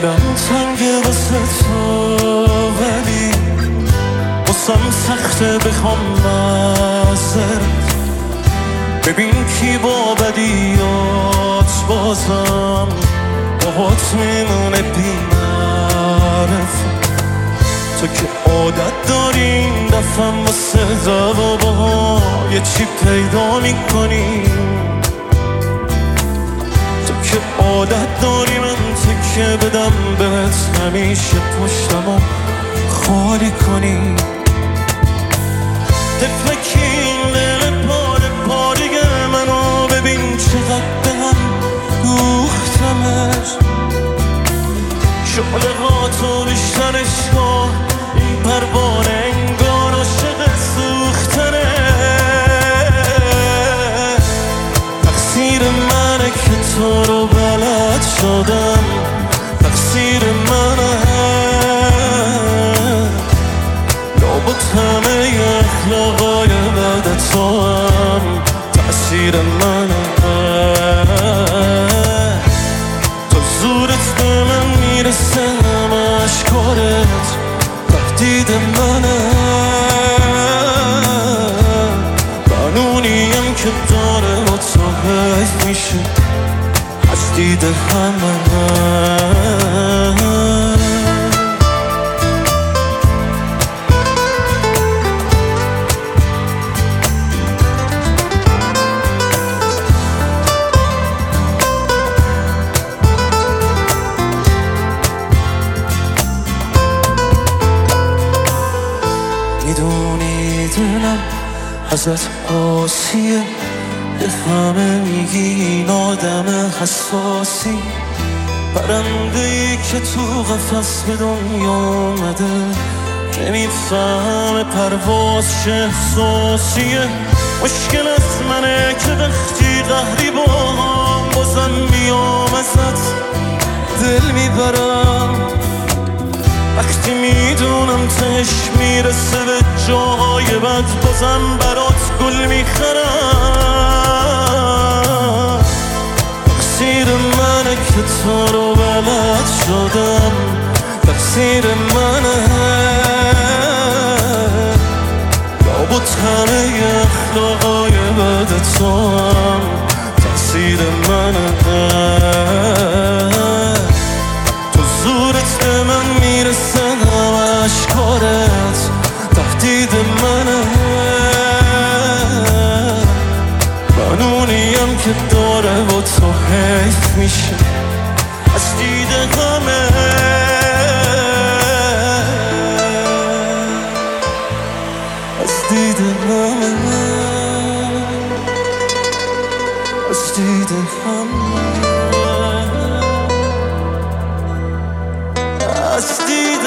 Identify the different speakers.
Speaker 1: دلم تنگه واسه تو ولی واسم سخته بخوام معذرت. ببین کی با بدیات بازم باهات میمونه بی معرفت. تو که عادت داری این دفعه واسه دوا یه چی پیدا میکنی. تو که عادت داری من تکه بدم بهت همیشه پشتمو خالی کنی. تفلکی این دل پاره پاره منو ببین چقدر به هم دوختمش. شعلقاتو بیشترش کن این پروانه انگار عاشق سوختنه. تقصیر منه که تو رو بلد شدم، تقصیر منه. لابد همه اخلاقای بد تو هم تأثیر منه. تو زورت به من میرسه همه اشکارت تهدید منه. قانونیم که داره با تو حیف میشه از دید همه. میدونی دلم ازت قاسیه، به همه میگی این آدم حساسی. پرنده‌ای که تو قفس به دنیا اومده نمیفهمه پرواز چه احساسیه. مشکل از منه که وقتی قهری با هم بازم میام ازت دل میبرم. وقتی میدونم تهش میرسه به جاهای بد بازم برات گل میخرم. تقصیر منه که تو رو بلد شدم، تقصیر منه. لابد همه اخلاقای بد تو هم تقصیر منه. تو زورت به من میرسه همه اشکارت تهدید منه. قانونیم که داره با تو حیف میشه از دید همه. از دید همه، از دید همه، از دید